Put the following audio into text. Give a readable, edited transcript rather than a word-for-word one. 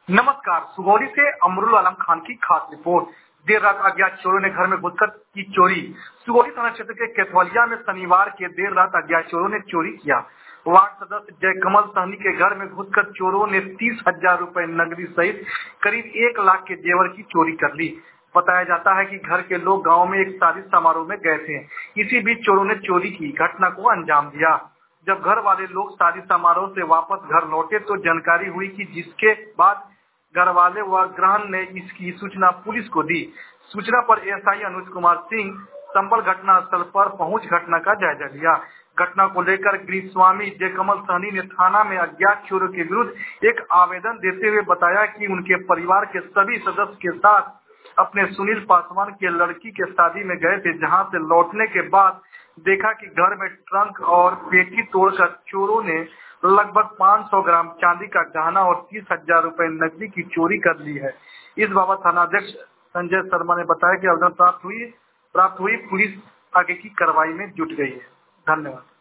नमस्कार। सुगौली से अमरुल आलम खान की खास रिपोर्ट। देर रात अज्ञात चोरों ने घर में घुसकर की चोरी। सुगौली थाना क्षेत्र के केथवलिया में शनिवार के देर रात अज्ञात चोरों ने चोरी किया। वार्ड सदस्य जयकमल सहनी के घर में घुसकर चोरों ने 30,000 रुपए नकदी सहित करीब 1 लाख के जेवर की चोरी कर ली। बताया जाता है कि घर के लोग गांव में एक शादी समारोह में गए थे। इसी बीच चोरों ने चोरी की घटना को अंजाम दिया। जब घर वाले लोग शादी समारोह से वापस घर लौटे तो जानकारी हुई कि जिसके बाद घर वाले व ग्रहण ने इसकी सूचना पुलिस को दी। सूचना पर एएसआई अनुज कुमार सिंह संबल घटना स्थल पर पहुंच घटना का जायजा लिया। घटना को लेकर गृह स्वामी जयकमल सहनी ने थाना में अज्ञात चोरों के विरुद्ध एक आवेदन देते हुए बताया कि उनके परिवार के सभी सदस्य के साथ अपने सुनील पासवान के लड़की के शादी में गए थे, जहां से लौटने के बाद देखा कि घर में ट्रंक और पेटी तोड़कर चोरों ने लगभग 500 ग्राम चांदी का गहना और 30,000 रुपए नकदी की चोरी कर ली है। इस बाबत थानाध्यक्ष संजय शर्मा ने बताया कि आवेदन प्राप्त हुई पुलिस आगे की कार्रवाई में जुट गई है। धन्यवाद।